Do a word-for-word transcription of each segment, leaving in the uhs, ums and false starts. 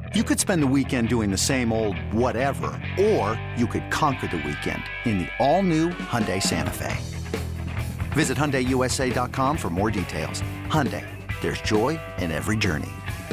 You could spend the weekend doing the same old whatever, or you could conquer the weekend in the all-new Hyundai Santa Fe. Visit Hyundai U S A dot com for more details. Hyundai, there's joy in every journey.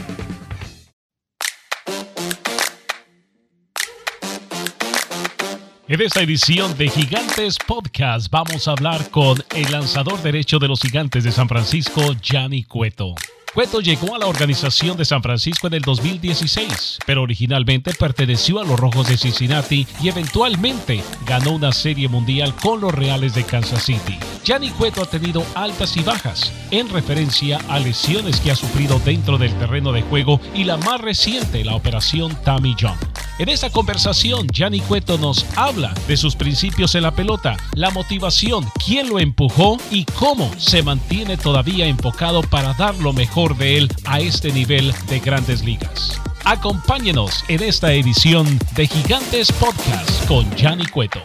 En esta edición de Gigantes Podcast vamos a hablar con el lanzador derecho de los Gigantes de San Francisco, Johnny Cueto. Cueto llegó a la organización de San Francisco en el dos mil dieciséis, pero originalmente perteneció a los Rojos de Cincinnati y eventualmente ganó una serie mundial con los Reales de Kansas City. Johnny Cueto ha tenido altas y bajas en referencia a lesiones que ha sufrido dentro del terreno de juego y la más reciente, la operación Tommy John. En esta conversación, Johnny Cueto nos habla de sus principios en la pelota, la motivación, quién lo empujó y cómo se mantiene todavía enfocado para dar lo mejor de él a este nivel de Grandes Ligas. Acompáñenos en esta edición de Gigantes Podcast con Johnny Cueto.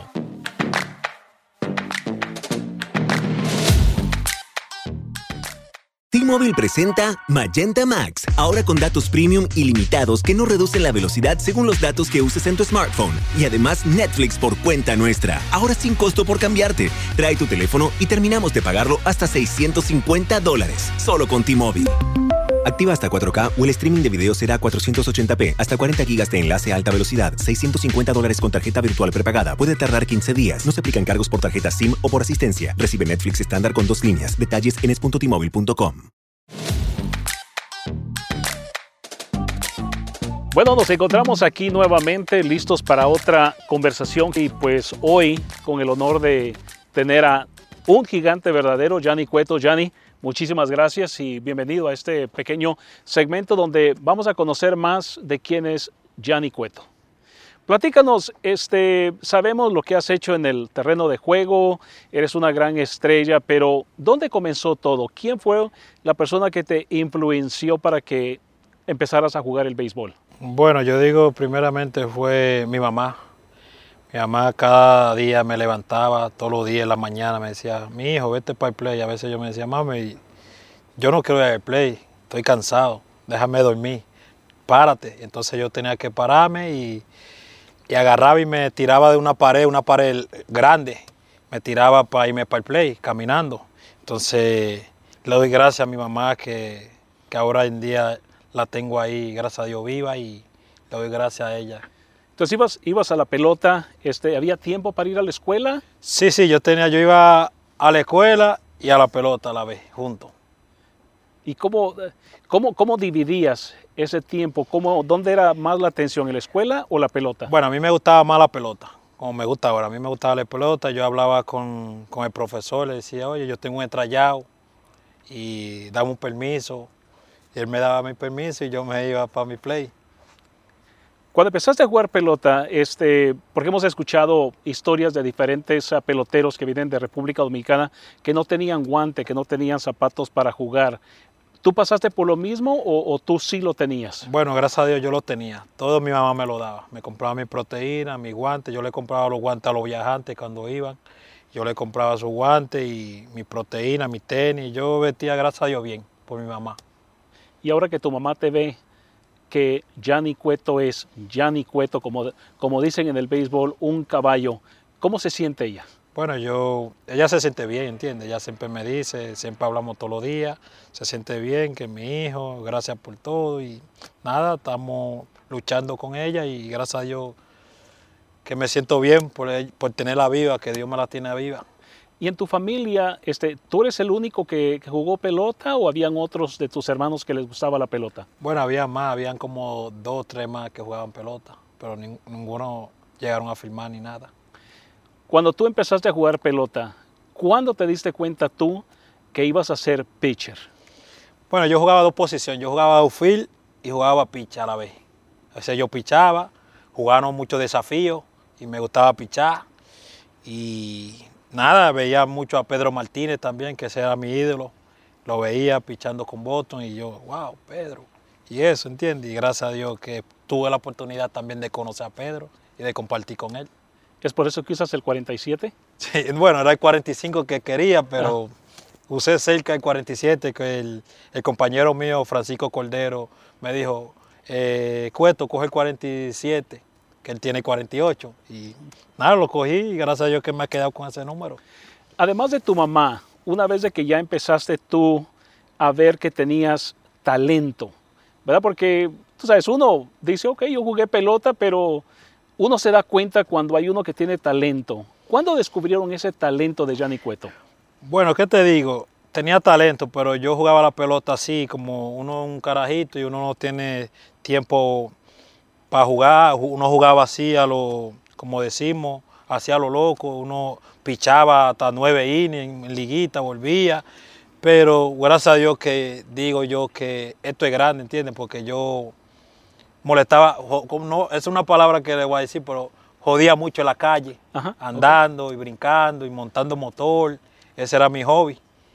T-Mobile presenta Magenta Max, ahora con datos premium ilimitados que no reducen la velocidad según los datos que uses en tu smartphone. Y además Netflix por cuenta nuestra, ahora sin costo por cambiarte. Trae tu teléfono y terminamos de pagarlo hasta seiscientos cincuenta dólares, solo con T-Mobile. Activa hasta cuatro K o el streaming de video será cuatrocientos ochenta p, hasta cuarenta gigas de enlace a alta velocidad, seiscientos cincuenta dólares con tarjeta virtual prepagada. Puede tardar quince días. No se aplican cargos por tarjeta SIM o por asistencia. Recibe Netflix estándar con dos líneas. Detalles en es punto t mobile punto com. Bueno, nos encontramos aquí nuevamente listos para otra conversación y pues hoy con el honor de tener a un gigante verdadero, Johnny Cueto. Johnny, muchísimas gracias y bienvenido a este pequeño segmento donde vamos a conocer más de quién es Johnny Cueto. Platícanos, este, sabemos lo que has hecho en el terreno de juego, eres una gran estrella, pero ¿dónde comenzó todo? ¿Quién fue la persona que te influenció para que empezaras a jugar el béisbol? Bueno, yo digo primeramente fue mi mamá. Mi mamá cada día me levantaba, todos los días en la mañana me decía, mi hijo, vete para el play. Y a veces yo me decía, mami, yo no quiero ir al play, estoy cansado, déjame dormir, párate. Entonces yo tenía que pararme y, y agarraba y me tiraba de una pared, una pared grande. Me tiraba para irme para el play, caminando. Entonces le doy gracias a mi mamá que, que ahora en día la tengo ahí, gracias a Dios, viva, y le doy gracias a ella. Entonces ibas, ibas a la pelota, este, ¿había tiempo para ir a la escuela? Sí, sí, yo tenía, yo iba a la escuela y a la pelota a la vez, juntos. ¿Y cómo, cómo, cómo dividías ese tiempo? ¿Cómo, ¿Dónde era más la atención, en la escuela o la pelota? Bueno, a mí me gustaba más la pelota, como me gusta ahora. A mí me gustaba la pelota, yo hablaba con, con el profesor, le decía, oye, yo tengo un estrellado y dame un permiso. Y él me daba mi permiso y yo me iba para mi play. Cuando empezaste a jugar pelota, este, porque hemos escuchado historias de diferentes uh, peloteros que vienen de República Dominicana que no tenían guante, que no tenían zapatos para jugar. ¿Tú pasaste por lo mismo o, o tú sí lo tenías? Bueno, gracias a Dios yo lo tenía. Todo mi mamá me lo daba. Me compraba mi proteína, mi guante. Yo le compraba los guantes a los viajantes cuando iban. Yo le compraba sus guantes y mi proteína, mi tenis. Yo vestía, gracias a Dios, bien por mi mamá. Y ahora que tu mamá te ve que Johnny Cueto es Johnny Cueto, como, como dicen en el béisbol, un caballo, ¿cómo se siente ella? Bueno, yo, ella se siente bien, ¿entiendes? Ella siempre me dice, siempre hablamos todos los días, se siente bien, que es mi hijo, gracias por todo y nada, estamos luchando con ella y gracias a Dios que me siento bien por, por tenerla viva, que Dios me la tiene viva. Y en tu familia, este, ¿tú eres el único que, que jugó pelota o habían otros de tus hermanos que les gustaba la pelota? Bueno, había más, habían como dos o tres más que jugaban pelota, pero ning, ninguno llegaron a firmar ni nada. Cuando tú empezaste a jugar pelota, ¿cuándo te diste cuenta tú que ibas a ser pitcher? Bueno, yo jugaba dos posiciones, yo jugaba outfield y jugaba pitcher a la vez. A veces yo pichaba, jugaban muchos desafíos y me gustaba pichar y nada, veía mucho a Pedro Martínez también, que ese era mi ídolo. Lo veía pichando con Boston y yo, wow, Pedro. Y eso, ¿entiendes? Y gracias a Dios que tuve la oportunidad también de conocer a Pedro y de compartir con él. ¿Es por eso que usas el cuarenta y siete? Sí, bueno, era el cuarenta y cinco que quería, pero ah. usé cerca el cuarenta y siete, que el, el compañero mío, Francisco Cordero, me dijo, eh, Cueto, coge el cuarenta y siete, que él tiene cuarenta y ocho. Y nada, lo cogí y gracias a Dios que me he quedado con ese número. Además de tu mamá, una vez de que ya empezaste tú a ver que tenías talento, ¿verdad? Porque, tú sabes, uno dice, ok, yo jugué pelota, pero uno se da cuenta cuando hay uno que tiene talento. ¿Cuándo descubrieron ese talento de Gianni Cueto? Bueno, ¿qué te digo? Tenía talento, pero yo jugaba la pelota así, como uno un carajito y uno no tiene tiempo para jugar. Uno jugaba así a lo, como decimos, así a lo loco. Uno pichaba hasta nueve innings en liguita, volvía. Pero gracias a Dios que digo yo que esto es grande, ¿entiendes? Porque yo molestaba, no, es una palabra que le voy a decir, pero jodía mucho en la calle, Ajá, andando okay. y brincando y montando motor. Ese era mi hobby.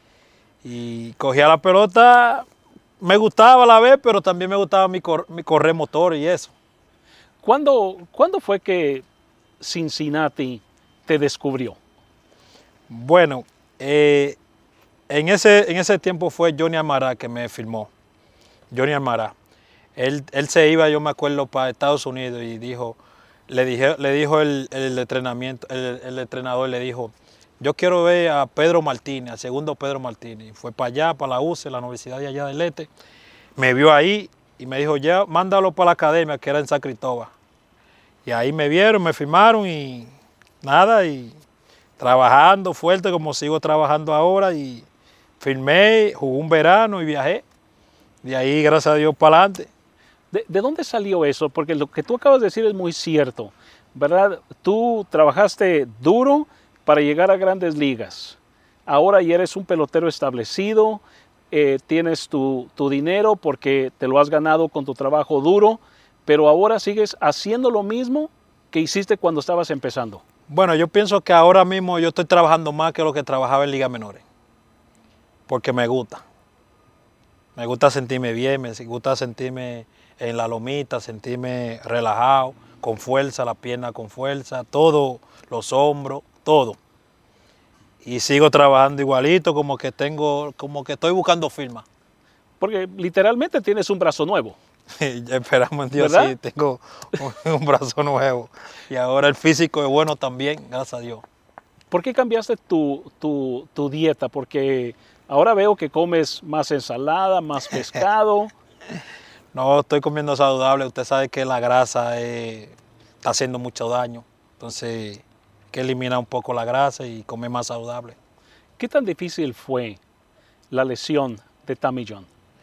Y cogía la pelota, me gustaba a la vez, pero también me gustaba mi, cor, mi correr motor y eso. ¿Cuándo, ¿Cuándo fue que Cincinnati te descubrió? Bueno, eh, en, ese, en ese tiempo fue Johnny Almará que me firmó. Johnny Almará. Él, él se iba, yo me acuerdo, para Estados Unidos y dijo, le, dije, le dijo el, el entrenamiento, el, el entrenador, le dijo, yo quiero ver a Pedro Martínez, al segundo Pedro Martínez. Fue para allá, para la U C E, la Universidad de allá del Este. Me vio ahí y me dijo, ya, mándalo para la academia, que era en San Cristóbal. Y ahí me vieron, me firmaron y nada, y trabajando fuerte como sigo trabajando ahora. Y firmé, jugué un verano y viajé. De ahí, gracias a Dios, para adelante. ¿De, ¿De dónde salió eso? Porque lo que tú acabas de decir es muy cierto, ¿verdad? Tú trabajaste duro para llegar a grandes ligas. Ahora ya eres un pelotero establecido, eh, tienes tu, tu dinero porque te lo has ganado con tu trabajo duro, pero ahora sigues haciendo lo mismo que hiciste cuando estabas empezando. Bueno, yo pienso que ahora mismo yo estoy trabajando más que lo que trabajaba en ligas menores, porque me gusta. Me gusta sentirme bien, me gusta sentirme en la lomita, sentirme relajado, con fuerza, la pierna con fuerza, todo, los hombros, todo. Y sigo trabajando igualito, como que tengo, como que estoy buscando firma. Porque literalmente tienes un brazo nuevo. Ya esperamos en Dios, ¿verdad? Sí, tengo un, un brazo nuevo. Y ahora el físico es bueno también, gracias a Dios. ¿Por qué cambiaste tu, tu, tu dieta? Porque ahora veo que comes más ensalada, más pescado. No, estoy comiendo saludable. Usted sabe que la grasa eh, está haciendo mucho daño. Entonces, hay que eliminar un poco la grasa y comer más saludable. ¿Qué tan difícil fue la lesión de Tommy John?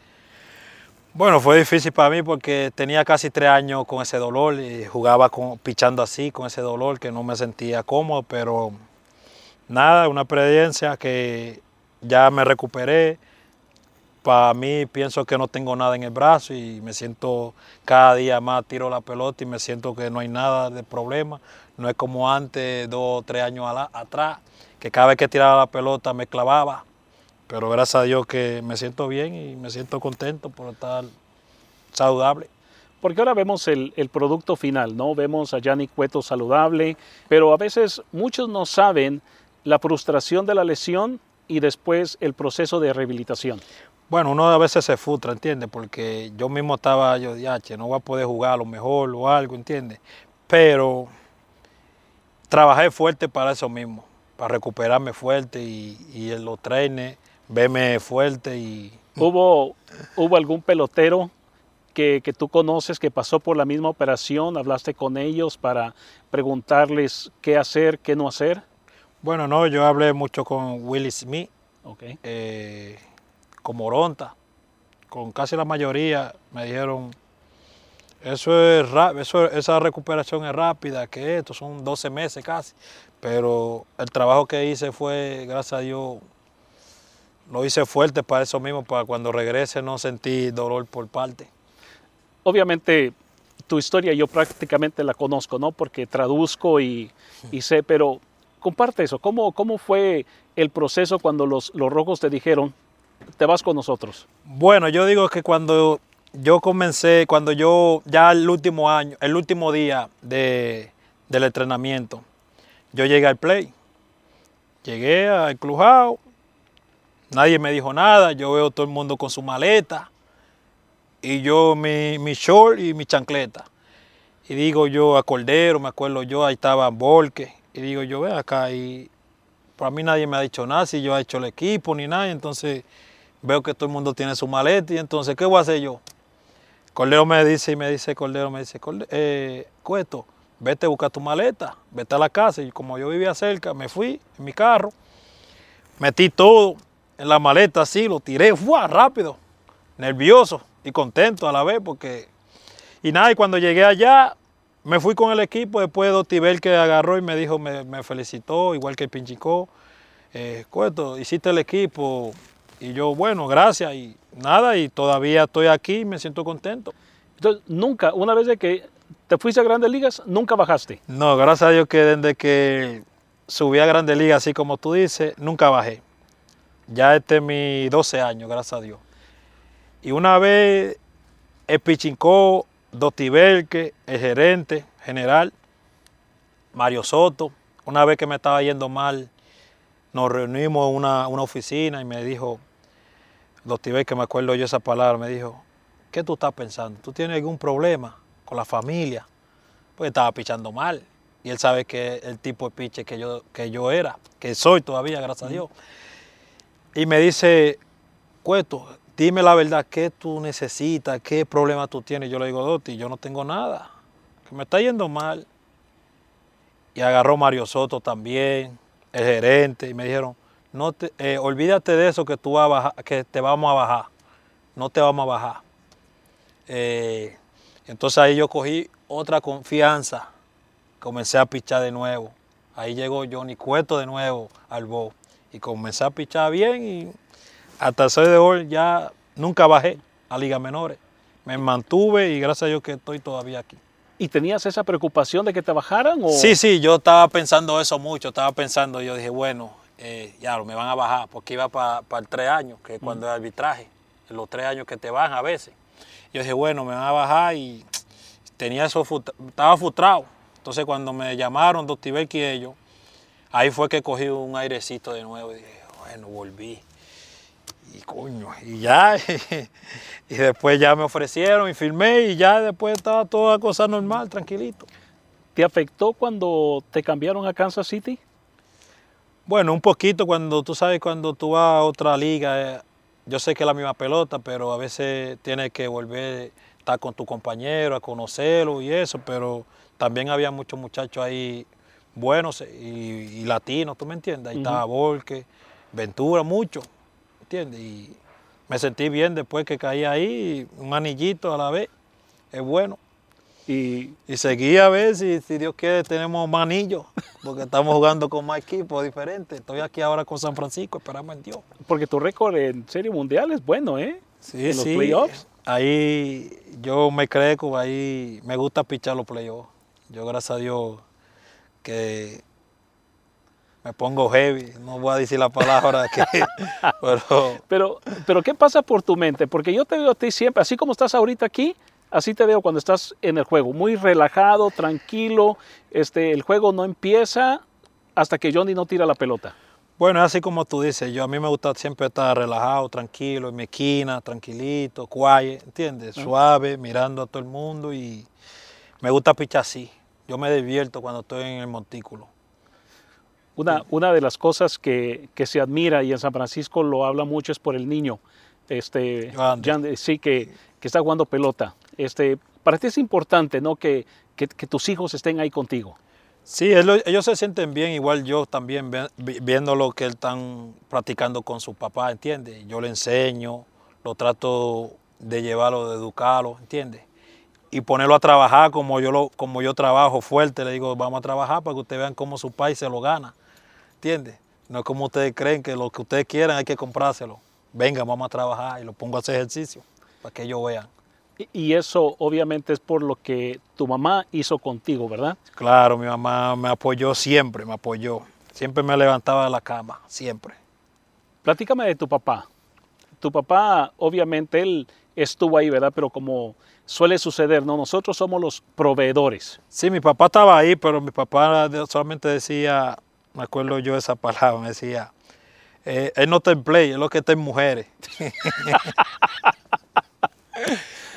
Bueno, fue difícil para mí porque tenía casi tres años con ese dolor y jugaba con, pichando así, con ese dolor que no me sentía cómodo, pero nada, una experiencia que ya me recuperé. Para mí pienso que no tengo nada en el brazo y me siento cada día más, tiro la pelota y me siento que no hay nada de problema. No es como antes, dos o tres años atrás, que cada vez que tiraba la pelota me clavaba. Pero gracias a Dios que me siento bien y me siento contento por estar saludable. Porque ahora vemos el, el producto final, ¿no? Vemos a Gianni Cueto saludable, pero a veces muchos no saben la frustración de la lesión y después el proceso de rehabilitación. Bueno, uno a veces se frustra, ¿entiendes? Porque yo mismo estaba, yo dije, no voy a poder jugar a lo mejor o algo, ¿entiendes? Pero trabajé fuerte para eso mismo, para recuperarme fuerte y, y en los trenes, verme fuerte. Y ¿Hubo, ¿hubo algún pelotero que, que tú conoces que pasó por la misma operación? ¿Hablaste con ellos para preguntarles qué hacer, qué no hacer? Bueno, no, yo hablé mucho con Willie Smith, okay. eh, con Moronta, con casi la mayoría me dijeron, eso es eso, esa recuperación es rápida, que esto son doce meses casi, pero el trabajo que hice fue, gracias a Dios, lo hice fuerte para eso mismo, para cuando regrese no sentir dolor por parte. Obviamente tu historia yo prácticamente la conozco, ¿no? Porque traduzco y, y sé, pero comparte eso, ¿cómo, cómo fue el proceso cuando los, los rojos te dijeron, te vas con nosotros? Bueno, yo digo que cuando yo comencé, cuando yo, ya el último año, el último día de, del entrenamiento, yo llegué al play. Llegué al clubhouse, nadie me dijo nada, yo veo todo el mundo con su maleta y yo mi, mi short y mi chancleta. Y digo yo a Cordero, me acuerdo yo, ahí estaba Volque. Y digo yo, ven acá, y para mí nadie me ha dicho nada, si yo he hecho el equipo ni nada. Entonces veo que todo el mundo tiene su maleta y entonces, ¿qué voy a hacer yo? Cordero me dice y me dice, Cordero me dice, eh, Cueto, vete a buscar tu maleta, vete a la casa. Y como yo vivía cerca, me fui en mi carro, metí todo en la maleta así, lo tiré, ¡fua! Rápido, nervioso y contento a la vez porque... Y nada, y cuando llegué allá, me fui con el equipo, después de Dotibel que agarró y me dijo, me, me felicitó, igual que el Pinchicó, eh, Cueto, hiciste el equipo. Y yo, bueno, gracias, y nada, y todavía estoy aquí y me siento contento. Entonces, nunca, una vez de que te fuiste a Grandes Ligas, nunca bajaste. No, gracias a Dios que desde que subí a Grandes Ligas, así como tú dices, nunca bajé. Ya este es mi doce años, gracias a Dios. Y una vez el Pichincó, Dotibelque, el gerente general, Mario Soto, una vez que me estaba yendo mal, nos reunimos en una, una oficina y me dijo, Dotibelque, me acuerdo yo esa palabra, me dijo, ¿qué tú estás pensando? ¿Tú tienes algún problema con la familia? Pues estaba pichando mal. Y él sabe que el tipo de piche que yo, que yo era, que soy todavía, gracias a Dios. Y me dice, Cueto, dime la verdad, ¿qué tú necesitas? ¿Qué problema tú tienes? Yo le digo, Doti, yo no tengo nada, que me está yendo mal. Y agarró Mario Soto también, el gerente, y me dijeron, no te, eh, olvídate de eso que, tú vas a bajar, que te vamos a bajar, no te vamos a bajar. Eh, entonces ahí yo cogí otra confianza, comencé a pichar de nuevo. Ahí llegó Johnny Cueto de nuevo al bowl y comencé a pichar bien y hasta el sol de hoy ya nunca bajé a ligas menores. Me mantuve y gracias a Dios que estoy todavía aquí. ¿Y tenías esa preocupación de que te bajaran? O? Sí, sí, yo estaba pensando eso mucho, estaba pensando, yo dije, bueno, eh, ya me van a bajar, porque iba para pa el tres años, que es cuando mm. es arbitraje, los tres años que te bajan a veces. Yo dije, bueno, me van a bajar y tenía eso, estaba frustrado. Entonces cuando me llamaron Dotibelque y ellos, ahí fue que cogí un airecito de nuevo y dije, bueno, volví. Y coño, y ya, y después ya me ofrecieron y firmé y ya después estaba toda cosa normal, tranquilito. ¿Te afectó cuando te cambiaron a Kansas City? Bueno, un poquito cuando tú sabes, cuando tú vas a otra liga, eh, yo sé que es la misma pelota, pero a veces tienes que volver a estar con tu compañero, a conocerlo y eso, pero también había muchos muchachos ahí buenos y, y latinos, ¿tú me entiendes? Ahí uh-huh. estaba Volque, Ventura, mucho. ¿Entiendes? Y me sentí bien después que caí ahí, un anillito a la vez, es bueno. Y, y seguí a ver si, si Dios quiere tenemos más anillos, porque estamos jugando con más equipos diferentes. Estoy aquí ahora con San Francisco, esperamos en Dios. Porque tu récord en Serie Mundial es bueno, ¿eh? Sí, en los sí. playoffs. Ahí yo me crezco, ahí me gusta pichar los playoffs. Yo gracias a Dios que... me pongo heavy, no voy a decir la palabra que, pero... pero... Pero ¿qué pasa por tu mente? Porque yo te veo a ti siempre, así como estás ahorita aquí, así te veo cuando estás en el juego, muy relajado, tranquilo, este, el juego no empieza hasta que Johnny no tira la pelota. Bueno, es así como tú dices, yo a mí me gusta siempre estar relajado, tranquilo, en mi esquina, tranquilito, quiet, ¿entiendes? Uh-huh. Suave, mirando a todo el mundo y me gusta pichar así. Yo me divierto cuando estoy en el montículo. Una, sí. una de las cosas que, que se admira y en San Francisco lo habla mucho es por el niño, este, Jan, sí, que, que está jugando pelota. Este, para ti es importante, ¿no? que, que, que tus hijos estén ahí contigo. Sí, ellos se sienten bien, igual yo también viendo lo que él están practicando con su papá, ¿entiendes? Yo le enseño, lo trato de llevarlo, de educarlo, ¿entiendes? Y ponerlo a trabajar como yo, lo, como yo trabajo fuerte, le digo, vamos a trabajar para que ustedes vean cómo su país se lo gana, ¿entiendes? No es como ustedes creen que lo que ustedes quieran hay que comprárselo. Venga, vamos a trabajar y lo pongo a hacer ejercicio para que ellos vean. Y eso obviamente es por lo que tu mamá hizo contigo, ¿verdad? Claro, mi mamá me apoyó siempre, me apoyó. Siempre me levantaba de la cama, siempre. Platícame de tu papá. Tu papá, obviamente, él estuvo ahí, ¿verdad? Pero como suele suceder, ¿no? Nosotros somos los proveedores. Sí, mi papá estaba ahí, pero mi papá solamente decía, me acuerdo yo de esa palabra, me decía, eh, él no está en play, es lo que está en mujeres.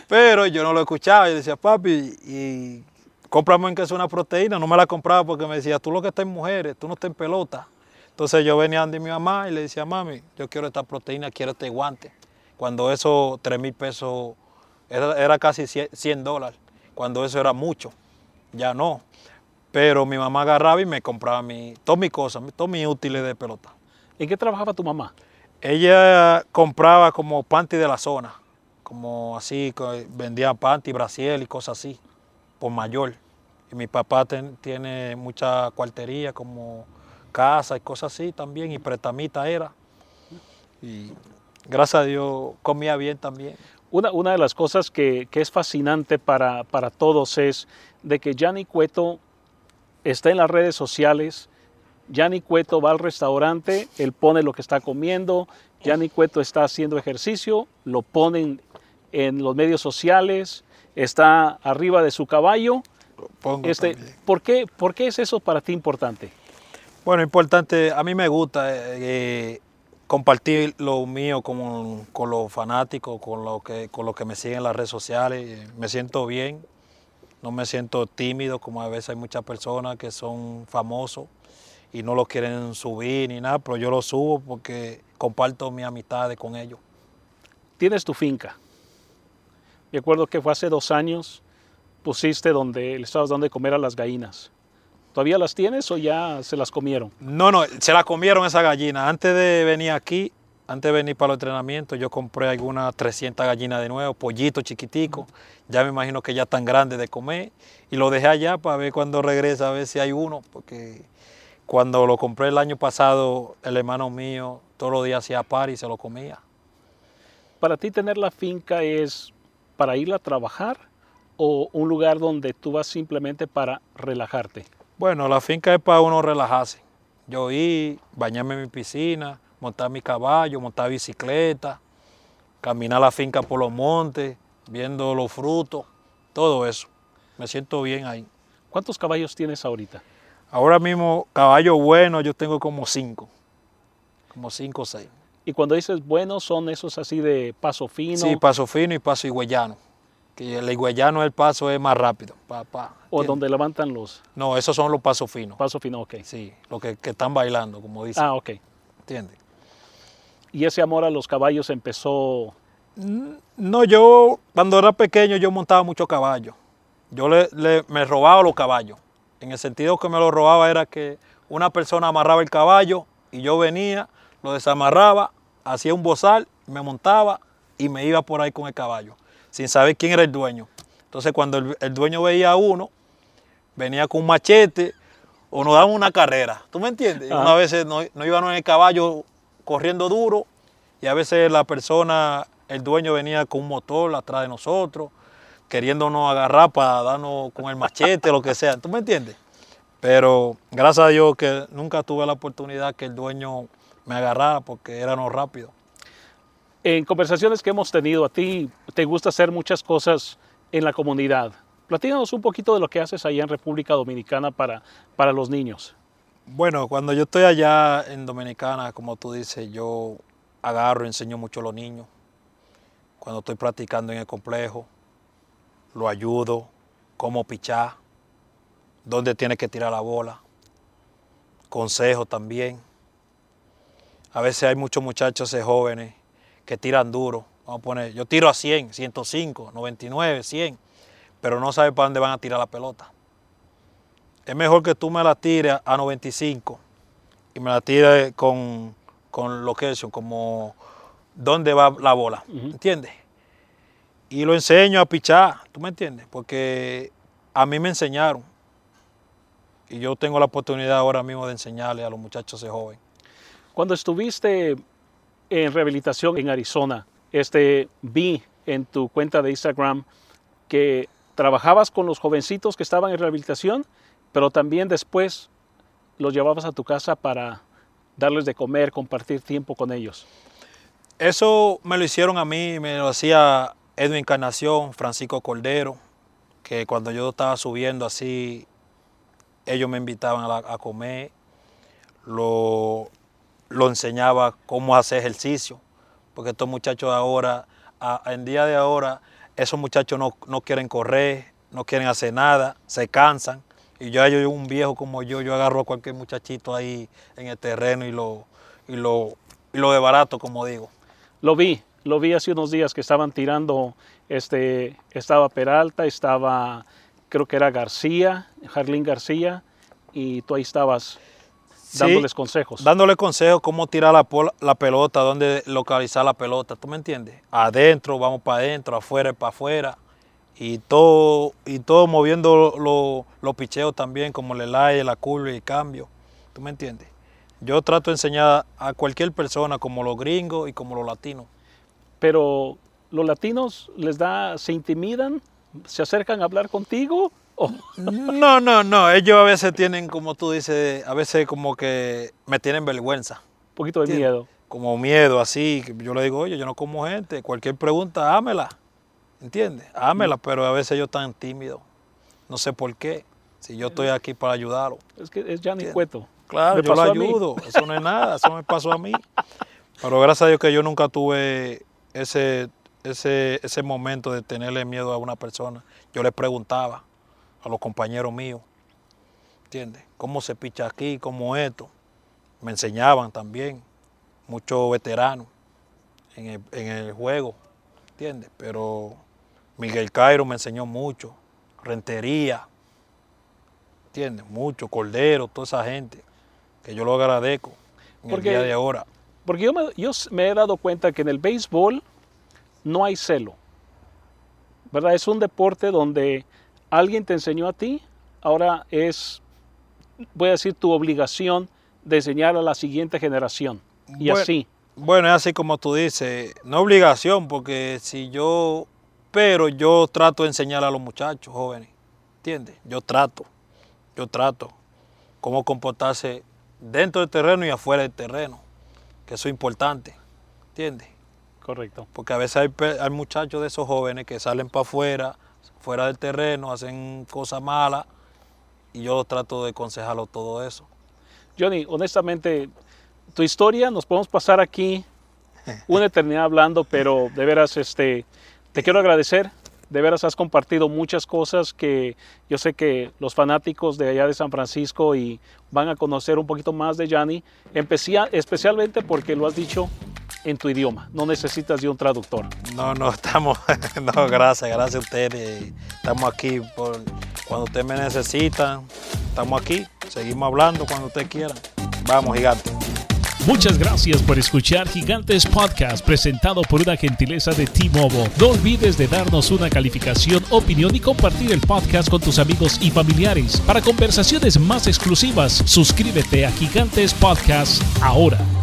Pero yo no lo escuchaba. Yo decía, papi, y cómprame en que es una proteína. No me la compraba porque me decía, tú lo que estás en mujeres, tú no estás en pelota. Entonces yo venía donde mi mamá y le decía, mami, yo quiero esta proteína, quiero este guante. Cuando eso, tres mil pesos, era, era casi cien dólares. Cuando eso era mucho, ya no. Pero mi mamá agarraba y me compraba mi, todas mis cosas, todos mis útiles de pelota. ¿En qué trabajaba tu mamá? Ella compraba como panty de la zona, como así, vendía panty, brasiel y cosas así, por mayor. Y mi papá ten, tiene mucha cuartería, como casa y cosas así también, y pretamita era. Y gracias a Dios comía bien también. Una, una de las cosas que, que es fascinante para, para todos es de que Yanni Cueto está en las redes sociales. Yanni Cueto va al restaurante, él pone lo que está comiendo. Yanni Cueto está haciendo ejercicio, lo ponen en los medios sociales, está arriba de su caballo. Pongo este, ¿por qué, ¿Por qué es eso para ti importante? Bueno, importante, a mí me gusta eh, compartir lo mío con, con los fanáticos, con lo que, con los que me siguen en las redes sociales. Me siento bien, no me siento tímido, como a veces hay muchas personas que son famosos y no lo quieren subir ni nada, pero yo lo subo porque comparto mis amistades con ellos. Tienes tu finca. Me acuerdo que fue hace dos años, pusiste donde le estabas dando de comer a las gallinas. ¿Todavía las tienes o ya se las comieron? No, no, se las comieron esas gallinas. Antes de venir aquí, antes de venir para los entrenamientos, yo compré algunas trescientas gallinas de nuevo, pollitos chiquiticos. Ya me imagino que ya están grandes de comer. Y lo dejé allá para ver cuando regresa, a ver si hay uno, porque cuando lo compré el año pasado, el hermano mío todos los días hacía par y se lo comía. ¿Para ti tener la finca es para ir a trabajar o un lugar donde tú vas simplemente para relajarte? Bueno, la finca es para uno relajarse. Yo ir, bañarme en mi piscina, montar mi caballo, montar bicicleta, caminar la finca por los montes, viendo los frutos, todo eso. Me siento bien ahí. ¿Cuántos caballos tienes ahorita? Ahora mismo, caballos buenos, yo tengo como cinco, como cinco o seis. Y cuando dices buenos, ¿son esos así de paso fino? Sí, paso fino y paso higüeyano. Que el higüeyano, el paso es más rápido. Pa, pa, ¿O donde levantan los? No, esos son los pasos finos. Paso fino, ok. Sí, los que, que están bailando, como dicen. Ah, ok. ¿Entiendes? ¿Y ese amor a los caballos empezó? No, yo cuando era pequeño yo montaba muchos caballos. Yo le, le, me robaba los caballos. En el sentido que me los robaba era que una persona amarraba el caballo y yo venía, lo desamarraba, hacía un bozal, me montaba y me iba por ahí con el caballo, sin saber quién era el dueño. Entonces cuando el, el dueño veía a uno, venía con un machete o nos daban una carrera. ¿Tú me entiendes? Ajá. Una vez no, no íbamos en el caballo corriendo duro y a veces la persona, el dueño venía con un motor atrás de nosotros, queriéndonos agarrar para darnos con el machete, lo que sea. ¿Tú me entiendes? Pero gracias a Dios que nunca tuve la oportunidad que el dueño me agarrara porque éramos rápidos. En conversaciones que hemos tenido, a ti te gusta hacer muchas cosas en la comunidad. Platícanos un poquito de lo que haces allá en República Dominicana para, para los niños. Bueno, cuando yo estoy allá en Dominicana, como tú dices, yo agarro y enseño mucho a los niños. Cuando estoy practicando en el complejo, lo ayudo, cómo pichar, dónde tiene que tirar la bola, consejos también. A veces hay muchos muchachos eh, jóvenes que tiran duro. Vamos a poner, yo tiro a cien, ciento cinco, noventa y nueve, cien, pero no sabe para dónde van a tirar la pelota. Es mejor que tú me la tires a noventa y cinco y me la tires con, con location, como dónde va la bola, Uh-huh. ¿entiendes? Y lo enseño a pichar, ¿tú me entiendes? Porque a mí me enseñaron y yo tengo la oportunidad ahora mismo de enseñarle a los muchachos de joven. Cuando estuviste en rehabilitación en Arizona, este, vi en tu cuenta de Instagram que trabajabas con los jovencitos que estaban en rehabilitación, pero también después los llevabas a tu casa para darles de comer, compartir tiempo con ellos. Eso me lo hicieron a mí, me lo hacía Edwin Encarnación, Francisco Cordero, que cuando yo estaba subiendo así, ellos me invitaban a, la, a comer, lo, lo enseñaba cómo hacer ejercicio, porque estos muchachos de ahora, a, en día de ahora, esos muchachos no, no quieren correr, no quieren hacer nada, se cansan. Y yo, yo un viejo como yo, yo agarro a cualquier muchachito ahí en el terreno y lo, y lo, y lo desbarato, como digo. Lo vi, lo vi hace unos días que estaban tirando, este, estaba Peralta, estaba, creo que era García, Jarlín García, y tú ahí estabas dándoles sí, consejos. Dándole consejos, cómo tirar la, la pelota, dónde localizar la pelota, ¿tú me entiendes? Adentro, vamos para adentro, afuera, para afuera. Y todo, y todo moviendo los lo, lo picheos también, como el aire, la curva y el cambio. ¿Tú me entiendes? Yo trato de enseñar a cualquier persona, como los gringos y como los latinos. Pero los latinos les da, se intimidan, se acercan a hablar contigo. Oh. No, no, no. Ellos a veces tienen, como tú dices, a veces como que me tienen vergüenza. Un poquito de ¿entiendes? Miedo. Como miedo, así. Yo le digo, oye, yo no como gente. Cualquier pregunta, hámela. ¿Entiendes? Hámela, pero a veces ellos están tímidos. No sé por qué. Si yo estoy aquí para ayudarlo. Es que es Gianni Cueto. Claro, yo lo ayudo. Eso no es nada. Eso me pasó a mí. Pero gracias a Dios que yo nunca tuve ese, ese, ese momento de tenerle miedo a una persona. Yo le preguntaba a los compañeros míos, ¿entiendes? ¿Cómo se picha aquí? ¿Cómo esto? Me enseñaban también. Muchos veteranos en el, en el juego, ¿entiendes? Pero Miguel Cairo me enseñó mucho, Rentería, ¿entiendes? Mucho, Cordero, toda esa gente, que yo lo agradezco en porque, el día de ahora. Porque yo me, yo me he dado cuenta que en el béisbol no hay celo, ¿verdad? Es un deporte donde alguien te enseñó a ti, ahora es, voy a decir, tu obligación de enseñar a la siguiente generación, y bueno, así. Bueno, es así como tú dices, no obligación, porque si yo, pero yo trato de enseñar a los muchachos jóvenes, ¿entiendes? Yo trato, yo trato cómo comportarse dentro del terreno y afuera del terreno, que eso es importante, ¿entiendes? Correcto. Porque a veces hay, hay muchachos de esos jóvenes que salen para afuera, fuera del terreno, hacen cosas malas, y yo trato de aconsejarlo todo eso. Johnny, honestamente, tu historia, nos podemos pasar aquí una eternidad hablando, pero de veras este, te quiero agradecer. De veras has compartido muchas cosas que yo sé que los fanáticos de allá de San Francisco y van a conocer un poquito más de Gianni, especialmente porque lo has dicho en tu idioma, no necesitas de un traductor. No, no, estamos, no, gracias, gracias a ustedes. Estamos aquí por, cuando ustedes me necesitan, estamos aquí, seguimos hablando cuando ustedes quieran. Vamos, Gigantes. Muchas gracias por escuchar Gigantes Podcast, presentado por una gentileza de T-Mobile. No olvides de darnos una calificación, opinión y compartir el podcast con tus amigos y familiares. Para conversaciones más exclusivas, suscríbete a Gigantes Podcast ahora.